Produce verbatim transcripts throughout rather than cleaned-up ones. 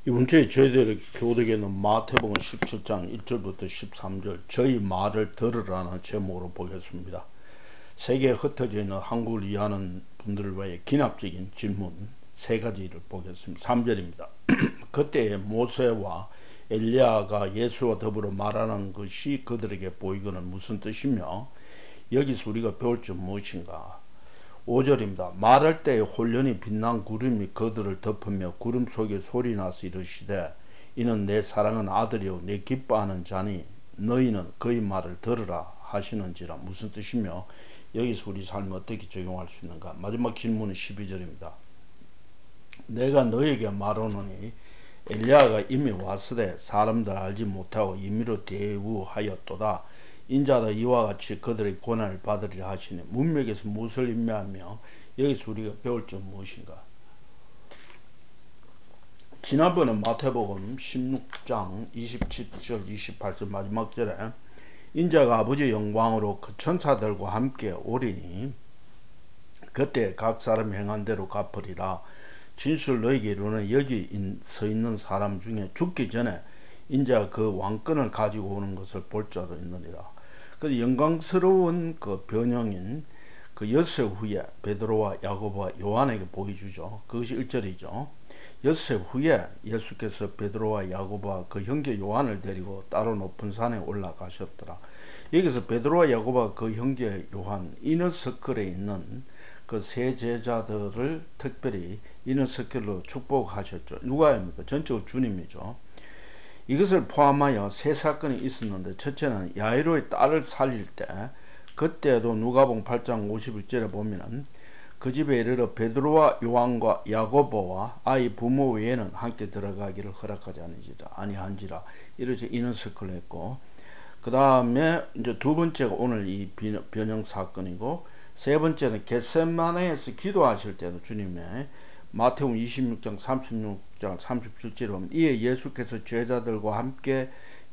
이번 주에 저희들의 교독에는 마태복음 십칠 장 일 절부터 십삼 절 저희 말을 들으라는 제목으로 보겠습니다. 세계에 흩어져 있는 한국을 이해하는 분들을 위해 기납적인 질문 세 가지를 보겠습니다. 삼 절입니다. 그때 모세와 엘리야가 예수와 더불어 말하는 것이 그들에게 보이거늘 무슨 뜻이며 여기서 우리가 배울 점 무엇인가. 오 절입니다. 말할 때에 홀련히 빛난 구름이 그들을 덮으며 구름 속에 소리나서 이르시되 이는 내 사랑하는 아들이요 내 기뻐하는 자니 너희는 그의 말을 들으라 하시는지라. 무슨 뜻이며 여기서 우리 삶에 어떻게 적용할 수 있는가. 마지막 질문은 십이 절입니다. 내가 너에게 말하노니 엘리야가 이미 왔으되 사람들 알지 못하고 임의로 대우하였도다. 인자도 이와 같이 그들의 고난을 받으리라 하시니 문맥에서 무엇을 의미하며 여기서 우리가 배울 점 무엇인가. 지난번에 마태복음 십육 장 이십칠 절 이십팔 절 마지막 절에 인자가 아버지 영광으로 그 천사들과 함께 오리니 그때 각 사람 행한 대로 갚으리라. 진실 너에게 이르노니 여기 서 있는 사람 중에 죽기 전에 인자 그 왕권을 가지고 오는 것을 볼 자도 있느니라. 그 영광스러운 그 변형인 그 엿새 후에 베드로와 야고보와 요한에게 보여주죠. 그것이 일 절이죠. 엿새 후에 예수께서 베드로와 야고보와 그 형제 요한을 데리고 따로 높은 산에 올라가셨더라. 여기서 베드로와 야고보와 그 형제 요한 이너서클에 있는 그 세 제자들을 특별히 이너서클로 축복하셨죠. 누가 합니까? 전적으로 주님이죠. 이것을 포함하여 세 사건이 있었는데, 첫째는 야이로의 딸을 살릴 때, 그때도 누가복음 팔 장 오십일 절에 보면은 그 집에 이르러 베드로와 요한과 야고보와 아이 부모 외에는 함께 들어가기를 허락하지 아니한지라 이렇게 이너서클을 했고, 그 다음에 이제 두 번째가 오늘 이 변형 사건이고, 세 번째는 겟세마네에서 기도하실 때도 주님의 마태복음 이십육 장 삼십육 장 삼십칠 절에 보면 이에 예수께서 제자들과 함께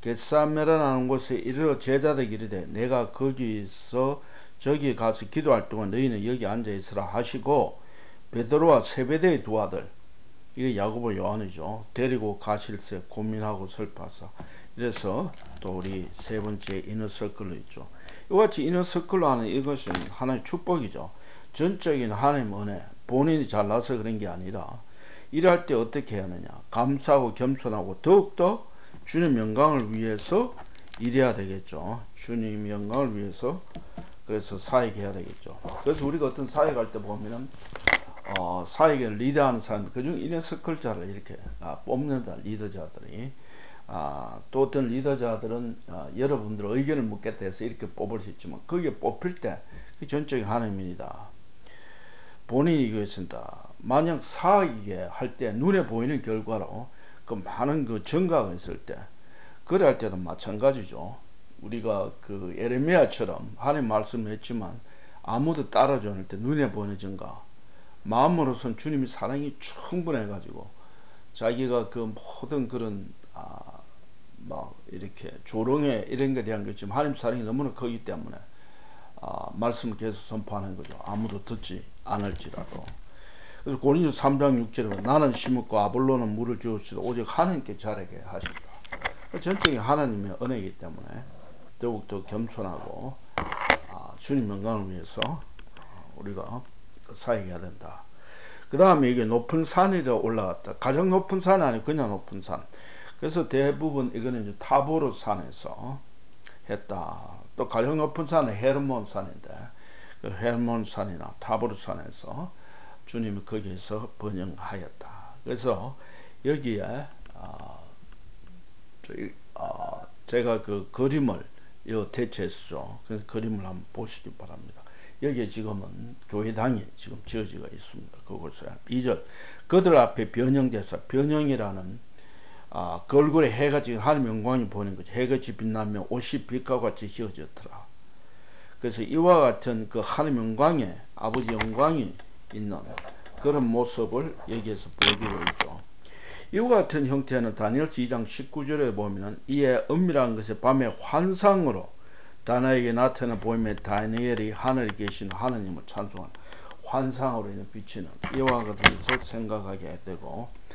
겟세마네라는 곳에 이르러 제자들에게 이르되 내가 거기서 저기 가서 기도할 동안 너희는 여기 앉아 있으라 하시고 베드로와 세베대의 두 아들, 이게 야고보 요한이죠, 데리고 가실새 고민하고 슬퍼하사. 이래서 또 우리 세 번째 이너서클로 있죠. 이같이 이너서클로 하는 이것은 하나의 축복이죠. 전적인 하나님 은혜, 본인이 잘나서 그런 게 아니라 일할 때 어떻게 해야 하느냐, 감사하고 겸손하고 더욱더 주님 영광을 위해서 일해야 되겠죠. 주님 영광을 위해서. 그래서 사역해야 되겠죠. 그래서 우리가 어떤 사역할 때 보면은 어, 사역을 리드하는 사람, 그중 이너서클자를 이렇게 아, 뽑는다. 리더자들이. 아, 또 어떤 리더자들은 아, 여러분들 의견을 묻겠다 해서 이렇게 뽑을 수 있지만 거기에 뽑힐 때 그 전적인 하나님입니다. 본인이 그랬습니다. 만약 사역에 할 때 눈에 보이는 결과로 그 많은 그 증가가 있을 때, 그래 할 때도 마찬가지죠. 우리가 그 에레미야처럼 하나님 말씀을 했지만 아무도 따라주지 않을 때 눈에 보이는 증가, 마음으로선 주님이 사랑이 충분해가지고 자기가 그 모든 그런 아, 막 이렇게 조롱에 이런 것에 대한 것지만 하나님 사랑이 너무나 크기 때문에 아, 말씀을 계속 선포하는 거죠. 아무도 듣지 않을지라도. 그래서 고린도 삼 장 육 절에 나는 심었고 아볼로는 물을 주었으되 오직 하나님께 자라게 하신다. 전적인 하나님의 은혜이기 때문에 더욱더 겸손하고 아, 주님 영광을 위해서 우리가 사역해야 된다. 그 다음에 이게 높은 산이라 올라갔다. 가장 높은 산이 아니고 그냥 높은 산. 그래서 대부분 이거는 이제 타보르 산에서 했다. 또 가장 높은 산은 헤르몬 산인데 그 헤르몬 산이나 타보르 산에서 주님이 거기에서 번영하였다. 그래서 여기에 어, 저희, 어, 제가 그 그림을 이 대체했죠. 그래서 그림을 한번 보시기 바랍니다. 여기에 지금은 교회당이 지금 지어지고 있습니다. 그곳에 이 절 그들 앞에 변형돼서, 변형이라는 아, 그 얼굴에 해가 지금 하나님 영광이 보이는 거죠. 해같이 빛나며 옷이 빛과 같이 휘어졌더라. 그래서 이와 같은 그 하나님 영광에 아버지 영광이 있는 그런 모습을 여기에서 보여주고 있죠. 이와 같은 형태는 다니엘서 이 장 십구 절에 보면 이에 은밀한 것이 밤에 환상으로 다나에게 나타나 보이며 다니엘이 하늘에 계신 하나님을 찬송하는 환상으로 비치는 이와 같은 것을 생각하게 되고,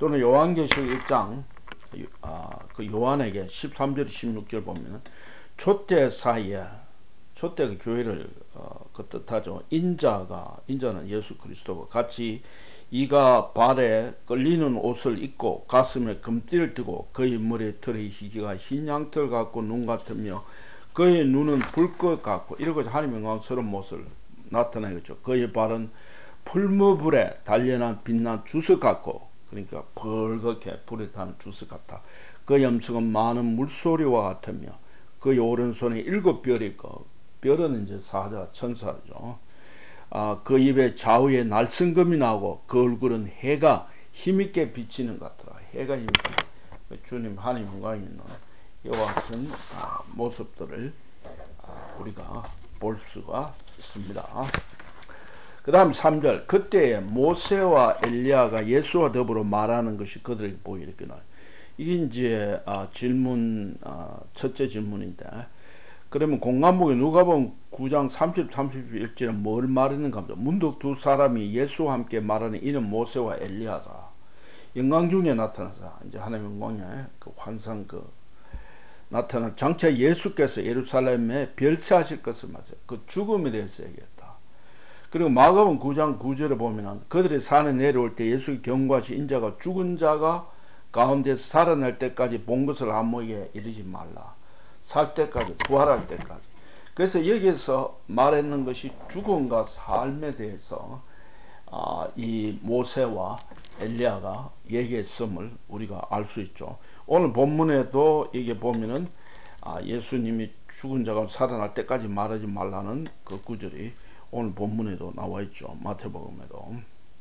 또는 요한계시록 일 장 아, 그 요한에게 십삼 절 십육 절 보면 촛대 사이에 촛대가 교회를 어, 그 뜻하죠. 인자가 인자는 예수 그리스도와 같이 이가 발에 끌리는 옷을 입고 가슴에 금띠를 뜨고 그의 머리에 털의 희기가 흰 양털 같고 눈 같으며 그의 눈은 불꽃 같고 이러고 하나님의 영광스러운 모습을 나타내겠죠. 그의 발은 풀무불에 단련한 빛난 주석 같고 그러니까 벌겋게 불에 타는 주석 같아. 그의 염색은 많은 물소리와 같으며 그의 오른손에 일곱 별이 있고 별은 이제 사자 천사죠. 아, 그 입에 좌우에 날성금이 나오고 그 얼굴은 해가 힘있게 비치는 것 같더라. 해가 힘있게 주님 하나님 영광이 있는 이와 같은 아, 모습들을 아, 우리가 볼 수가 있습니다. 그 다음 삼 절 그때에 모세와 엘리야가 예수와 더불어 말하는 것이 그들에게 보이랬구나. 이게 이제 아, 질문 아, 첫째 질문인데 그러면 공간복에 누가 보면 구 장 삼십, 삼십일 절에 뭘 말했는가 합니다. 문득 두 사람이 예수와 함께 말하는 이는 모세와 엘리야다. 영광 중에 나타나서 이제 하나님의 영광에 그 환상 그 나타난 장차 예수께서 예루살렘에 별세하실 것을 맞아요. 그 죽음에 대해서 얘기했다. 그리고 마가복음 구 장 구 절에 보면은 그들이 산에 내려올 때 예수의 경고하신 인자가 죽은 자가 가운데서 살아날 때까지 본 것을 아무에게 이르지 말라. 살 때까지 부활할 때까지. 그래서 여기에서 말했는 것이 죽음과 삶에 대해서 아, 이 모세와 엘리야가 얘기했음을 우리가 알 수 있죠. 오늘 본문에도 이게 보면은 아, 예수님이 죽은 자가 살아날 때까지 말하지 말라는 그 구절이 오늘 본문에도 나와 있죠. 마태복음에도.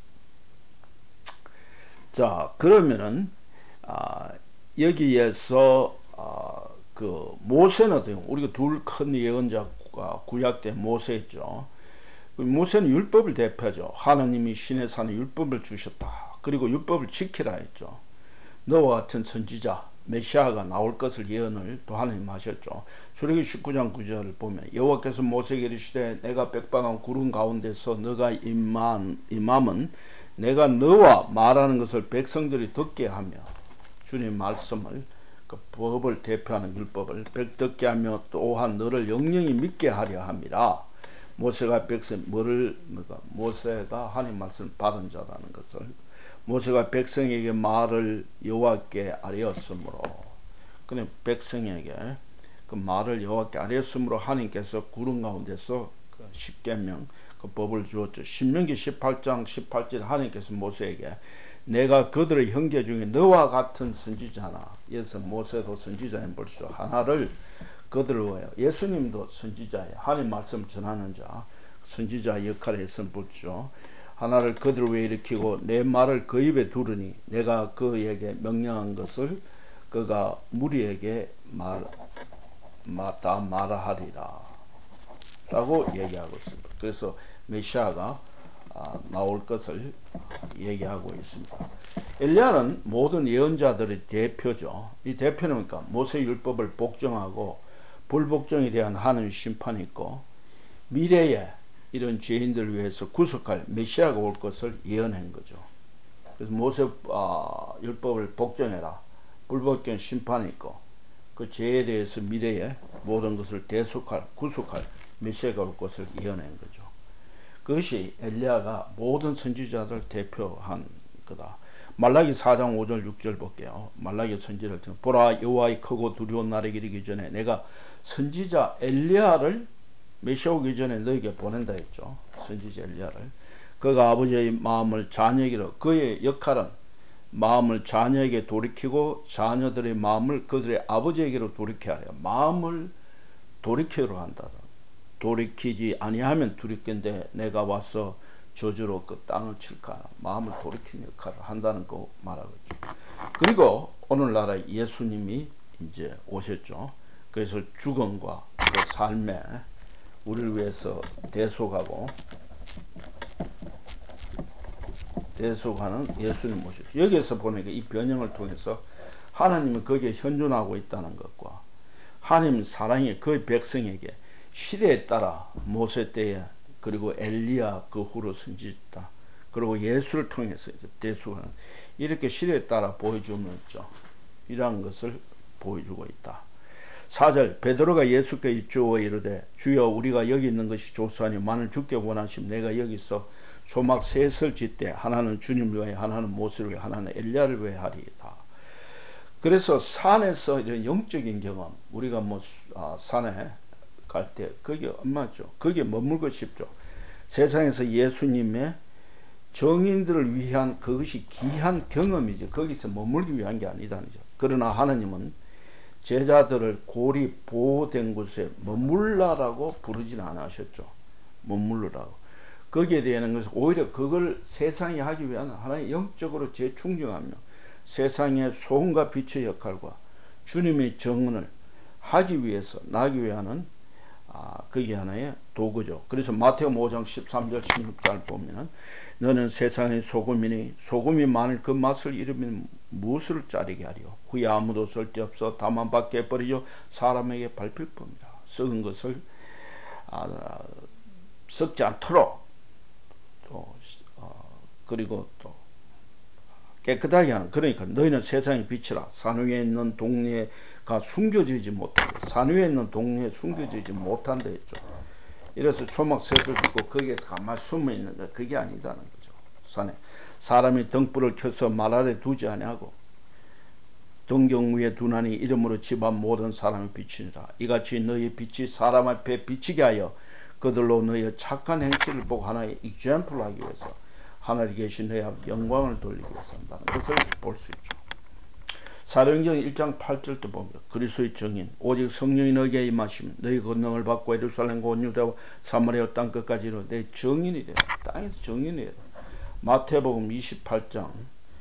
자, 그러면은 아, 여기에서 아, 그 모세는 어때요? 우리가 둘 큰 예언자가 구약 때 모세였죠. 모세는 율법을 대표하죠. 하나님이 신의 산에 율법을 주셨다. 그리고 율법을 지키라 했죠. 너와 같은 선지자 메시아가 나올 것을 예언을 또 하나님 하셨죠. 출애굽기 십구 장 구 절을 보면 여호와께서 모세에게 이르시되 내가 빽빽한 구름 가운데서 너가 임한, 임함은 내가 너와 말하는 것을 백성들이 듣게 하며 주님 말씀을 그 법을 대표하는 율법을 듣게 하며 또한 너를 영영히 믿게 하려 함이라. 모세가 백성 뭐를 모세가 하나님 말씀을 받은 자라는 것을 모세가 백성에게 말을 여호와께 아뢰었으므로 그냥 백성에게 그 말을 여호와께 아뢰었으므로 하나님께서 구름 가운데서 그 십계명 그 법을 주었죠. 신명기 십팔 장 십팔 절 하나님께서 모세에게 내가 그들의 형제 중에 너와 같은 선지자나 여기서 모세도 선지자인 벌써 하나를 그들을 위하여 예수님도 선지자예요. 하나님 말씀 전하는 자 선지자 역할을 했으면 붙죠. 하나를 그들을 위해 일으키고 내 말을 그 입에 두르니 내가 그에게 명령한 것을 그가 무리에게 말, 다 말하리라 라고 얘기하고 있습니다. 그래서 메시아가 아, 나올 것을 얘기하고 있습니다. 엘리야는 모든 예언자들의 대표죠. 이 대표는 그러니까 모세 율법을 복종하고 불복종에 대한 하나님의 심판이 있고 미래에 이런 죄인들을 위해서 구속할 메시아가 올 것을 예언한 거죠. 그래서 모세 아, 율법을 복종해라. 불복종 심판이 있고 그 죄에 대해서 미래에 모든 것을 대속할 구속할 메시아가 올 것을 예언한 거죠. 그것이 엘리야가 모든 선지자들 대표한 거다. 말라기 사 장 오 절 육 절 볼게요. 말라기 선지자를 통해 보라 여호와의 크고 두려운 날에 이르기 전에 내가 선지자 엘리야를 메시아 오기 전에 너에게 보낸다 했죠. 선지자 엘리야를. 그가 아버지의 마음을 자녀에게로 그의 역할은 마음을 자녀에게 돌이키고 자녀들의 마음을 그들의 아버지에게로 돌이켜야 해요. 마음을 돌이키려 한다. 돌이키지 아니하면 두렵겠는데 내가 와서 저주로 그 땅을 칠까 마음을 돌이키는 역할을 한다는 거 말하겠죠. 그리고 오늘날에 예수님이 이제 오셨죠. 그래서 죽음과 그 삶에 우리를 위해서 대속하고 대속하는 예수님 모셨죠. 여기에서 보니까 이 변형을 통해서 하나님은 거기에 현존하고 있다는 것과 하나님 사랑이 그 백성에게 시대에 따라 모세 때에 그리고 엘리야 그 후로 선지자 그리고 예수를 통해서 이제 대속하는 이렇게 실에 따라 보여주면서 이러한 것을 보여주고 있다. 사 절 베드로가 예수께 주어 이르되 주여 우리가 여기 있는 것이 좋사니 만일 주께 원하시면 내가 여기서 소막 셋을 짓되 하나는 주님을 위하여 하나는 모세를 위하여 하나는 엘리야를 위하여 하리이다. 그래서 산에서 이런 영적인 경험 우리가 뭐 아, 산에 갈 때 그게 엄마죠. 그게 머물고 싶죠. 세상에서 예수님의 정인들을 위한 그것이 귀한 경험이죠. 거기서 머물기 위한 게 아니다죠. 그러나 하나님은 제자들을 고리 보호된 곳에 머물라라고 부르지는 않으셨죠. 머물르라고. 거기에 대한 것은 오히려 그걸 세상이 하기 위한 하나의 영적으로 재충전하며 세상의 소금과 빛의 역할과 주님의 정은을 하기 위해서 나기 위한 아, 그게 하나의 도구죠. 그래서 마태복음 오 장 십삼 절 십육 절 보면은 너는 세상의 소금이니 소금이 만일 그 맛을 잃으면 무엇을 짜리게 하리요. 후에 아무도 쓸데없어 다만 밖에 버리죠. 사람에게 밟힐 겁니다. 썩은 것을 아, 썩지 않도록 또 어, 그리고 또 깨끗하게 하는. 그러니까 너희는 세상의 빛이라. 산 위에 있는 동네가 숨겨지지 못한다. 산 위에 있는 동네에 숨겨지지 못한다 했죠. 이래서 초막셋을 짓고 거기에서 가만히 숨어 있는 거 그게 아니다는 거죠. 산에 사람이 등불을 켜서 말 아래 두지 아니하고 등경 위에 두나니 이름으로 집안 모든 사람의 빛이니라. 이같이 너희 빛이 사람 앞에 비치게 하여 그들로 너희의 착한 행실을 보고 하나의 example 하기 위해서 하늘에 계신 너희 앞 영광을 돌리기 위해서 한다는 것을 볼 수 있죠. 사도행전 일 장 팔 절도 보면 그리스도의 정인 오직 성령이 너희에게 임하시면 너희 권능을 받고 예루살렘과 온 유대와 사마리아 땅 끝까지 이르러 내 정인이 되라. 땅에서 정인이 되라. 마태복음 이십팔 장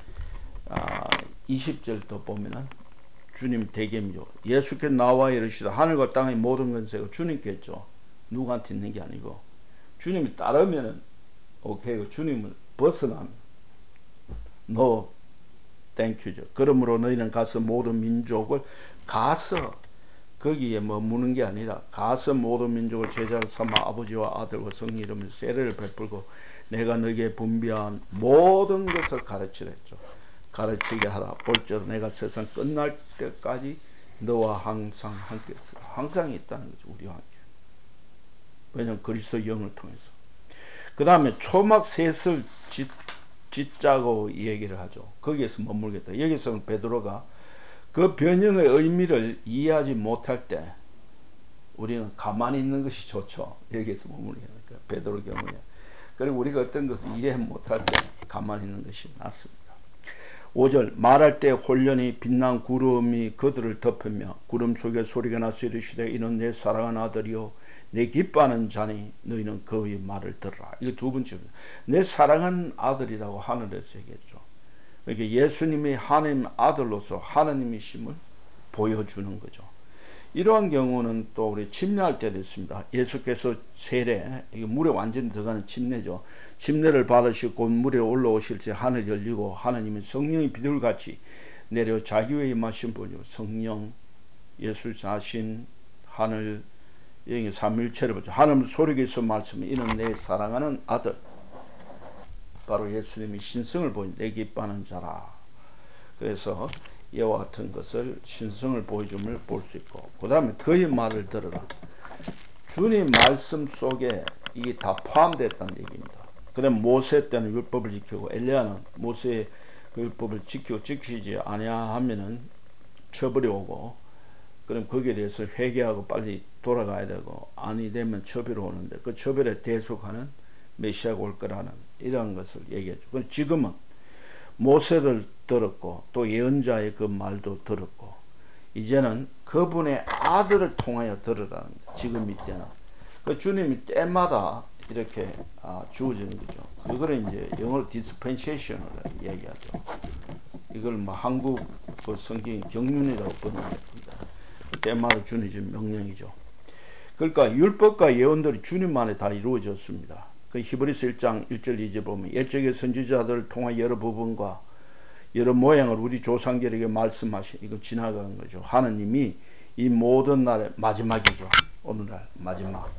아, 이십 절도 보면은 주님 대개미죠. 예수께 나와 이르시다 하늘과 땅의 모든 권세가 주님께 있죠. 누구한테 있는 게 아니고 주님이 따르면은 오케이 주님을 벗어나면 너 땡큐죠. 그러므로 너희는 가서 모든 민족을 가서 거기에 머무는 게 아니라 가서 모든 민족을 제자로 삼아 아버지와 아들과 성령 이름으로 세례를 베풀고 내가 너희에게 분비한 모든 것을 가르치라 했죠. 가르치게 하라. 볼지어다 내가 세상 끝날 때까지 너와 항상 함께 있으라. 항상 있다는 거죠. 우리와 함께. 왜냐하면 그리스도 영을 통해서. 그 다음에 초막 셋을 짓, 짓자고 얘기를 하죠. 거기에서 머물겠다. 여기서 베드로가 그 변형의 의미를 이해하지 못할 때 우리는 가만히 있는 것이 좋죠. 여기에서 머물게 하니까 베드로 경우에. 그리고 우리가 어떤 것을 이해 못할 때 가만히 있는 것이 낫습니다. 오 절 말할 때 홀련히 빛난 구름이 그들을 덮으며 구름 속에 소리가 나서 이르시되 이는 내 사랑하는 아들이요 내 기뻐하는 자니 너희는 그의 말을 들으라. 이거 두 번째입니다. 내 사랑하는 아들이라고 하늘에서 얘기했죠. 그러니까 예수님이 하나님 아들로서 하나님이심을 보여주는 거죠. 이러한 경우는 또 우리 침례할 때도 있습니다. 예수께서 세례, 이게 물에 완전히 들어가는 침례죠. 침례를 받으시고 곧 물에 올라오실 때 하늘이 열리고 하나님의 성령이 비둘같이 내려 자기 위에 임하신 분이요 성령, 예수 자신, 하늘, 영의 삼위일체를 보죠. 하나님 소리에서 말씀은 이는 내 사랑하는 아들. 바로 예수님이 신성을 보인 내 기뻐하는 자라. 그래서 이와 같은 것을 신성을 보여줌을 볼 수 있고 그 다음에 그의 말을 들으라. 주님 말씀 속에 이게 다 포함됐다는 얘기입니다. 그럼 모세 때는 율법을 지키고 엘리야는 모세의 율법을 지키고 지키지 아니하면은 처벌이 오고 그럼 거기에 대해서 회개하고 빨리 돌아가야 되고 아니 되면 처벌이 오는데 그 처벌에 대속하는 메시아가 올 거라는 이러한 것을 얘기했죠. 그럼 지금은 모세를 들었고 또 예언자의 그 말도 들었고 이제는 그분의 아들을 통하여 들으라는 거예요. 지금 이때는 그 주님이 때마다 이렇게 아, 주어지는 거죠. 그거를 이제 영어로 디스펜세이션을 얘기하죠. 이걸 뭐 한국 그 성경이 경륜이라고 번역했습니다. 때마다 주어진 명령이죠. 그러니까 율법과 예언들이 주님만에 다 이루어졌습니다. 그 히브리서 일 장 일 절 이 절 보면 옛적의 선지자들을 통해 여러 부분과 여러 모양을 우리 조상들에게 말씀하신 이거 지나간 거죠. 하나님이 이 모든 날의 마지막이죠. 오늘날 마지막.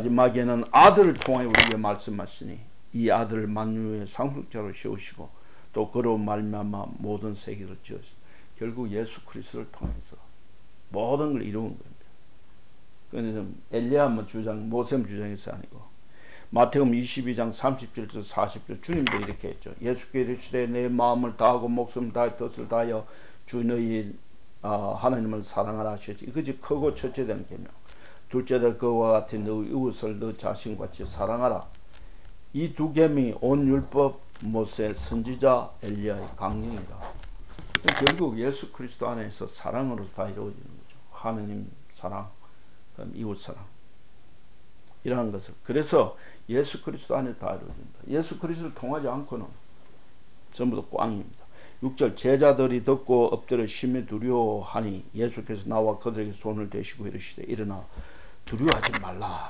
마지막에는 아들을 통해 우리에게 말씀하시니 이 아들을 만유의 상속자로 세우시고 또 그로 말미암아 모든 세계를 지었습니다. 결국 예수 그리스도를 통해서 모든 걸 이루은 겁니다. 그래서 엘리야 뭐 주장, 모셈 주장에서 아니고 마태복음 이십이 장 삼십 절에서 사십 절 주님도 이렇게 했죠. 예수께서 이르시되 내 마음을 다하고 목숨을 다하여 뜻을 다하여 주 너희 어, 하나님을 사랑하라 하셨지. 이것이 크고 첫째 되는 계명. 둘째로 그와 같은 너희 이웃을 너 자신같이 사랑하라. 이 두 계명이 온 율법, 모세, 선지자, 엘리야의 강령이라. 결국 예수 그리스도 안에서 사랑으로 다 이루어지는 거죠. 하느님 사랑, 이웃 사랑. 이러한 것을. 그래서 예수 그리스도 안에 다 이루어진다. 예수 그리스도를 통하지 않고는 전부 다 꽝입니다. 육 절 제자들이 듣고 엎드려 심히 두려워하니 예수께서 나와 그들에게 손을 대시고 이르시되 일어나 두려워하지 말라.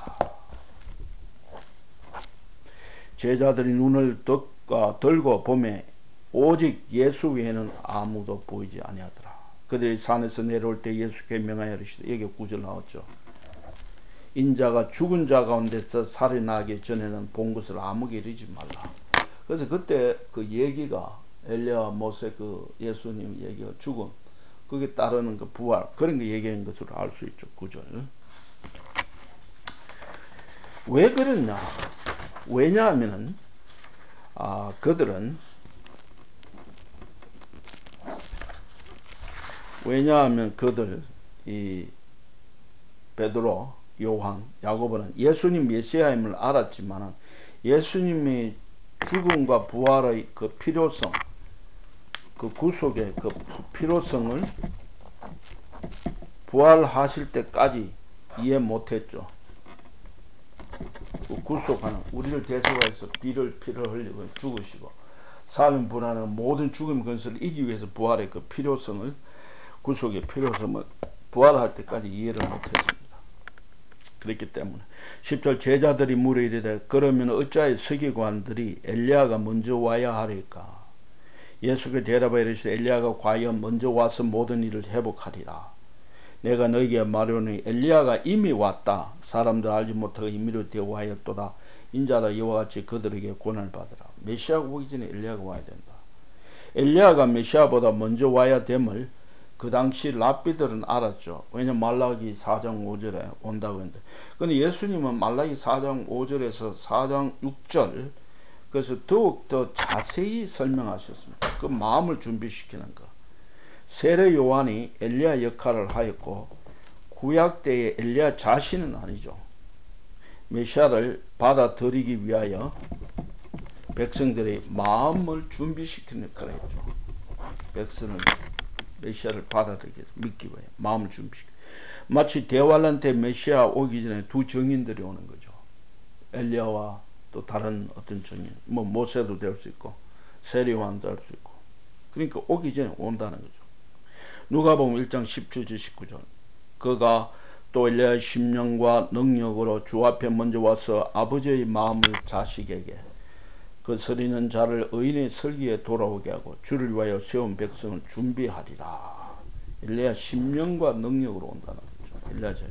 제자들이 눈을 들고 보매 오직 예수 외에는 아무도 보이지 아니하더라. 그들이 산에서 내려올 때 예수께 명하여 이르시되 여기 구 절 나왔죠. 인자가 죽은 자 가운데서 살아나기 전에는 본 것을 아무에게 이르지 말라. 그래서 그때 그 얘기가 엘리야 모세 그 예수님 얘기가 죽음 그게 따르는 그 부활 그런 거 얘기한 것으로 알 수 있죠. 구 절. 왜 그랬냐? 왜냐하면은 아 그들은 왜냐하면 그들 이 베드로, 요한, 야고보는 예수님 메시아임을 알았지만 예수님의 죽음과 부활의 그 필요성, 그 구속의 그 필요성을 부활하실 때까지 이해 못했죠. 그 구속하는 우리를 대속하여서 비를 피를 흘리고 죽으시고 사면 불안한 모든 죽음 근세를 이기기 위해서 부활의 그 필요성을 구속의 필요성을 부활할 때까지 이해를 못했습니다. 그렇기 때문에 십 절 제자들이 물어 이르되 그러면 어찌하여 서기관들이 엘리야가 먼저 와야 하리까? 예수께 대답하여 이르시되 엘리야가 과연 먼저 와서 모든 일을 회복하리라. 내가 너희에게 말하노니 엘리야가 이미 왔다. 사람들 알지 못하고 임의로 대우하였도다. 인자가 이와 같이 그들에게 고난을 받으라. 메시아가 오기 전에 엘리야가 와야 된다. 엘리야가 메시아보다 먼저 와야 됨을 그 당시 랍비들은 알았죠. 왜냐면 말라기 사 장 오 절에 온다고 했는데. 근데 예수님은 말라기 사 장 오 절에서 사 장 육 절 그래서 더욱 더 자세히 설명하셨습니다. 그 마음을 준비시키는 거. 세례 요한이 엘리야 역할을 하였고 구약 때의 엘리야 자신은 아니죠. 메시아를 받아들이기 위하여 백성들의 마음을 준비시키는 역할을 했죠. 백성을 메시아를 받아들이기 위해서 믿기 위해 마음을 준비시켜. 마치 대환란 때 메시아 오기 전에 두 증인들이 오는 거죠. 엘리야와 또 다른 어떤 증인, 뭐 모세도 될 수 있고 세례요한도 할 수 있고. 그러니까 오기 전에 온다는 거죠. 누가복음 일 장 십 절 십구 절 그가 또 엘리야의 심령과 능력으로 주 앞에 먼저 와서 아버지의 마음을 자식에게 그 서리는 자를 의인의 설기에 돌아오게 하고 주를 위하여 세운 백성을 준비하리라. 엘리야 심령과 능력으로 온다는 거죠. 엘리야 자신.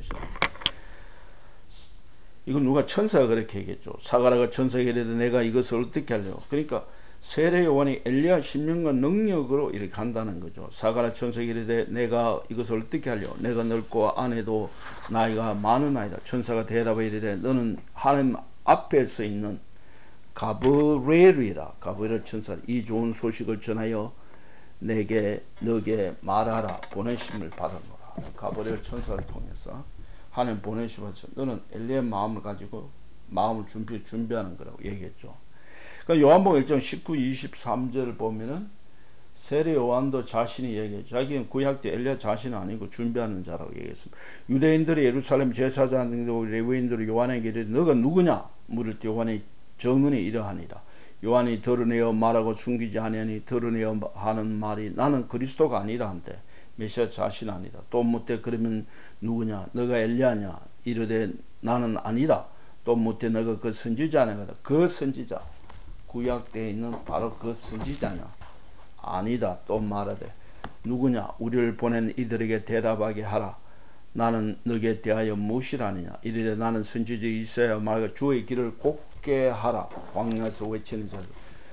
이건 누가 천사가 그렇게 얘기했죠. 사가라가 천사에게 이르되 내가 이것을 어떻게 하려고. 그러니까 세례 요한이 엘리야 심령과 능력으로 이렇게 한다는 거죠. 사가라 천사에게 이르되 내가 이것을 어떻게 하려고. 내가 늙고 아내도 나이가 많은 아이다. 천사가 대답하여 이르되 너는 하나님 앞에 서 있는 가브리엘이라. 가브리엘 천사 이 좋은 소식을 전하여 내게 너게 말하라. 보내심을 받았노라. 가브리엘 천사를 통해서 하나님 보내심에서 너는 엘리야의 마음을 가지고 마음을 준비, 준비하는 거라고 얘기했죠. 그러니까 요한복음 일 장 십구, 이십삼 절을 보면은 세례 요한도 자신이 얘기했죠. 자기는 구약 때 엘리야 자신은 아니고 준비하는 자라고 얘기했습니다. 유대인들이 예루살렘 제사장 등도 레위인들이 요한에게 이르되 너가 누구냐 물을 때 요한의 정언이 이러하니라. 요한이 드러내어 말하고 숨기지 아니하니 드러내어 하는 말이 나는 그리스도가 아니라 한데 메시아 자신 아니다. 또 묻되 그러면 누구냐 너가 엘리야냐 이르되 나는 아니다. 또 묻되 너가 그 선지자 아니냐 그 선지자 구약 때에 있는 바로 그 선지자냐 아니다. 또 말하되 누구냐 우리를 보낸 이들에게 대답하게 하라. 나는 너게 대하여 무엇이라느냐 이르되 나는 선지자 이사야 말과 주의 길을 곱게 하라. 광야에서 외치는 자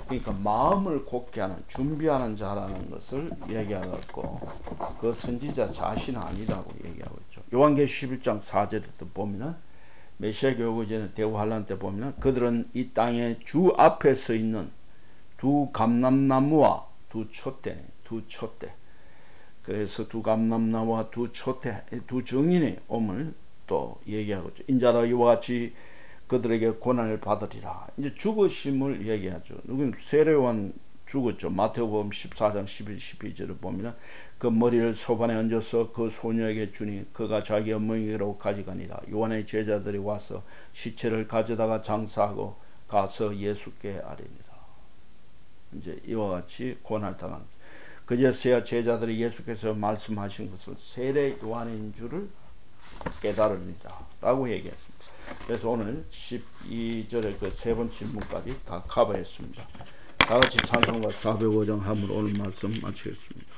그러니까 마음을 굳게 하는, 준비하는 자라는 것을 얘기하고, 그 선지자 자신 아니라고 얘기하고 있죠. 요한계시 십일 장 사 절에도 보면은 메시아 교회 전에 대우 환란 때 보면은 그들은 이 땅의 주 앞에 서 있는 두 감람나무와 두 촛대, 두 촛대. 그래서 두 감람나무와 두 촛대, 두 증인의 오물 또 얘기하고 있죠. 인자다 이와 같이 그들에게 고난을 받으리라. 이제 죽으심을 얘기하죠. 누군 세례요한 죽었죠. 마태복음 십사 장 십일, 십이 절을 보면 그 머리를 소반에 얹어서 그 소녀에게 주니 그가 자기 어머니로 가져가니라. 요한의 제자들이 와서 시체를 가져다가 장사하고 가서 예수께 아뢰니라. 이제 이와 같이 고난을 당하는. 그제서야 제자들이 예수께서 말씀하신 것을 세례 요한인 줄을 깨달으리라 라고 얘기했습니다. 그래서 오늘 십이 절의 그 세 번 질문까지 다 커버했습니다. 다같이 찬송가 사백오 장 함으로 오늘 말씀 마치겠습니다.